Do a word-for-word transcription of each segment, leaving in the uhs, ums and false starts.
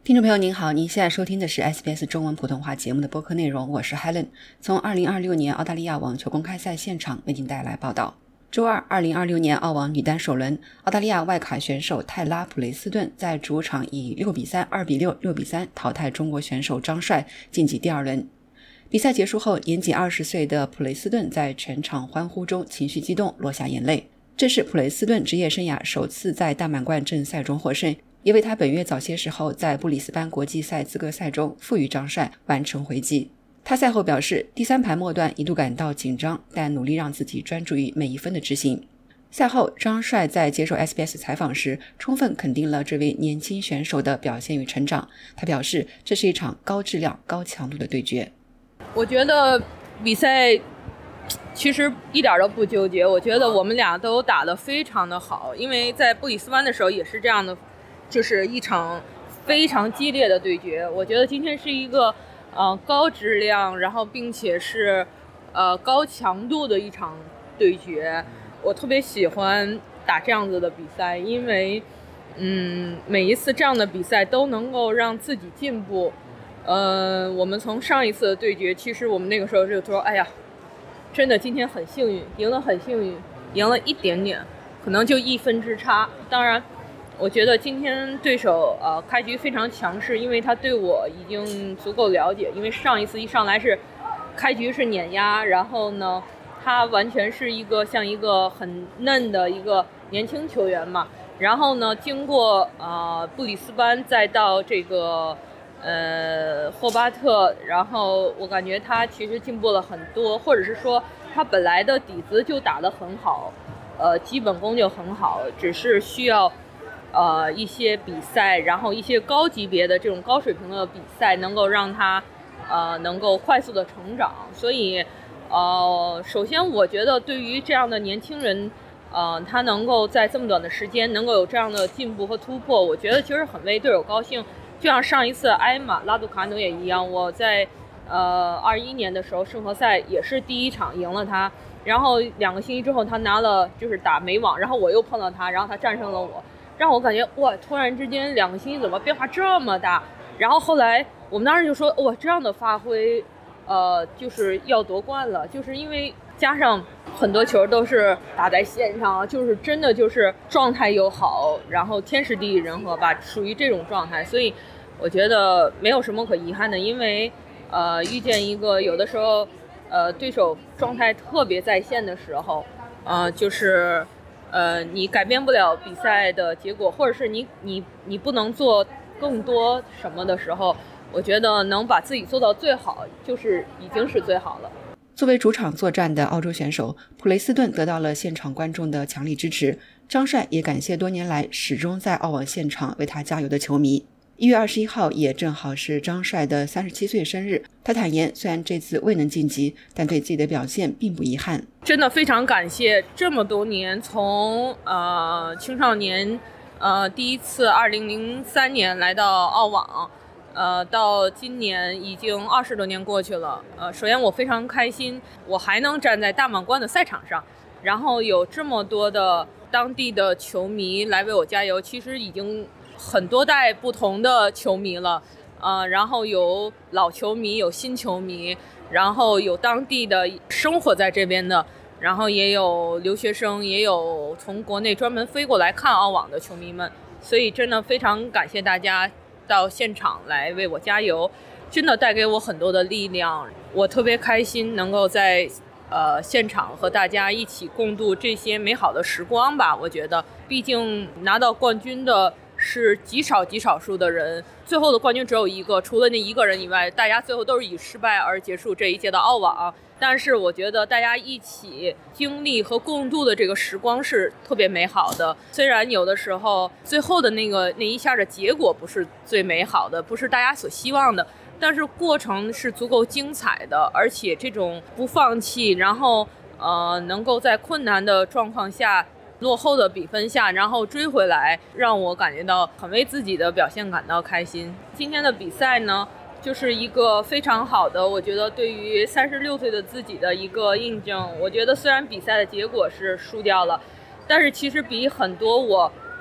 听众朋友您好，您现在收听的是 S B S 中文普通话节目的播客内容，我是 Helen。 从二零二六年澳大利亚网球公开赛现场为您带来报道。周二，二零二六年澳网女单首轮，澳大利亚外卡选手泰拉普雷斯顿在主场以六比三、二比六、六比三淘汰中国选手张帅，晋级第二轮。比赛结束后，年仅二十岁的普雷斯顿在全场欢呼中情绪激动，落下眼泪。这是普雷斯顿职业生涯首次在大满贯正赛中获胜，也为他本月早些时候在布里斯班国际赛资格赛中负于张帅完成回击。他赛后表示，第三盘末段一度感到紧张，但努力让自己专注于每一分的执行。赛后，张帅在接受 S B S 采访时充分肯定了这位年轻选手的表现与成长。他表示，这是一场高质量高强度的对决。 我觉得比赛其实一点都不纠结，我觉得我们俩都打得非常的好，因为在布里斯班的时候也是这样的，就是一场非常激烈的对决。我觉得今天是一个呃高质量，然后并且是呃高强度的一场对决。我特别喜欢打这样子的比赛，因为嗯每一次这样的比赛都能够让自己进步。呃，我们从上一次的对决，其实我们那个时候就说，哎呀，真的今天很幸运，赢得很幸运，赢了一点点，可能就一分之差。当然，我觉得今天对手呃开局非常强势，因为他对我已经足够了解。因为上一次一上来是开局是碾压，然后呢，他完全是一个像一个很嫩的一个年轻球员嘛。然后呢，经过呃布里斯班，再到这个。呃，霍巴特，然后我感觉他其实进步了很多，或者是说他本来的底子就打得很好，呃，基本功就很好，只是需要呃一些比赛，然后一些高级别的这种高水平的比赛，能够让他呃能够快速的成长。所以呃，首先我觉得对于这样的年轻人，呃，他能够在这么短的时间能够有这样的进步和突破，我觉得其实很为队友高兴。就像上一次埃马拉杜卡努也一样，我在呃二一年的时候圣何塞也是第一场赢了他，然后两个星期之后他拿了就是打美网，然后我又碰到他，然后他战胜了我，让我感觉哇，突然之间两个星期怎么变化这么大？然后后来我们当时就说哇，这样的发挥，呃，就是要夺冠了，就是因为加上很多球都是打在线上，就是真的就是状态又好，然后天时地利人和吧，属于这种状态。所以我觉得没有什么可遗憾的，因为呃遇见一个有的时候呃对手状态特别在线的时候，呃就是呃你改变不了比赛的结果，或者是你你你不能做更多什么的时候，我觉得能把自己做到最好就是已经是最好了。 作为主场作战的澳洲选手，普雷斯顿得到了现场观众的强力支持。张帅也感谢多年来始终在澳网现场为他加油的球迷。一月二十一号也正好是张帅的三十七岁生日，他坦言虽然这次未能晋级，但对自己的表现并不遗憾。 真的非常感谢这么多年，从呃青少年呃第一次二零零三年来到澳网，呃，到今年已经二十多年过去了。呃，首先我非常开心，我还能站在大满贯的赛场上，然后有这么多的当地的球迷来为我加油，其实已经很多代不同的球迷了。呃，然后有老球迷，有新球迷，然后有当地的生活在这边的，然后也有留学生，也有从国内专门飞过来看澳网的球迷们，所以真的非常感谢大家到现场来为我加油，真的带给我很多的力量。我特别开心能够在呃现场和大家一起共度这些美好的时光吧。我觉得毕竟拿到冠军的是极少极少数的人，最后的冠军只有一个，除了那一个人以外，大家最后都是以失败而结束这一届的澳网。但是我觉得大家一起经历和共度的这个时光是特别美好的，虽然有的时候最后的那个那一下的结果不是最美好的，不是大家所希望的，但是过程是足够精彩的，而且这种不放弃，然后呃能够在困难的状况下，落后的比分下，然后追回来，让我感觉到很为自己的表现感到开心。今天的比赛呢，就是一个非常好的，我觉得对于三十六岁的自己的一个印证。我觉得虽然比赛的结果是输掉了，但是其实比很多我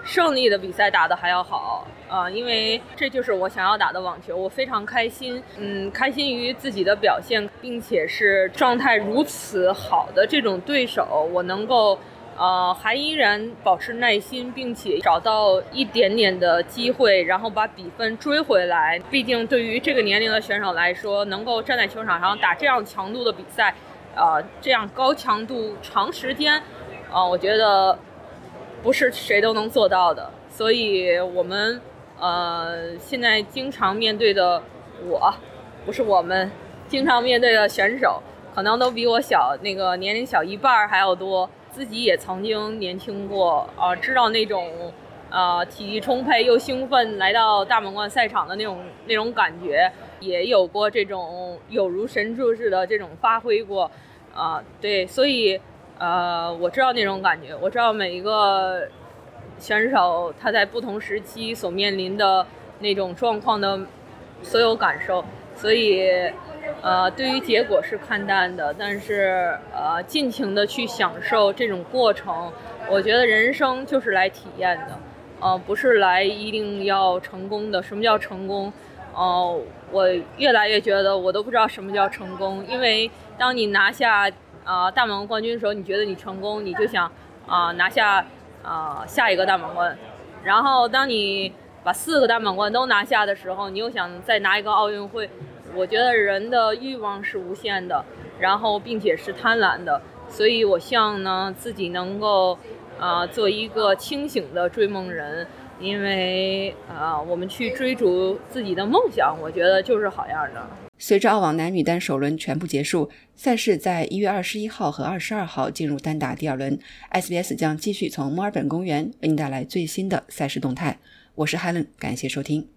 胜利的比赛打得还要好啊、呃，因为这就是我想要打的网球，我非常开心，嗯，开心于自己的表现，并且是状态如此好的这种对手，我能够呃还依然保持耐心，并且找到一点点的机会，然后把比分追回来。毕竟对于这个年龄的选手来说，能够站在球场上打这样强度的比赛，呃，这样高强度长时间，啊、呃，我觉得不是谁都能做到的。所以我们呃现在经常面对的我，不是我们经常面对的选手，可能都比我小，那个年龄小一半还要多。自己也曾经年轻过啊、呃，知道那种呃体力充沛又兴奋来到大满贯赛场的那种那种感觉，也有过这种有如神助似的这种发挥过啊、呃，对，所以呃我知道那种感觉，我知道每一个选手他在不同时期所面临的那种状况的所有感受，所以呃，对于结果是看淡的，但是呃，尽情的去享受这种过程。我觉得人生就是来体验的，呃，不是来一定要成功的。什么叫成功？呃，我越来越觉得我都不知道什么叫成功，因为当你拿下啊、呃、大满贯冠军的时候，你觉得你成功，你就想啊、呃、拿下啊、呃、下一个大满贯，然后当你把四个大满贯都拿下的时候，你又想再拿一个奥运会。我觉得人的欲望是无限的，然后并且是贪婪的，所以我希望呢自己能够呃做一个清醒的追梦人，因为呃我们去追逐自己的梦想，我觉得就是好样的。 随着澳网男女单首轮全部结束，赛事在一月二十一号和二十二号进入单打第二轮， S B S 将继续从墨尔本公园为您带来最新的赛事动态。我是 Helen， 感谢收听。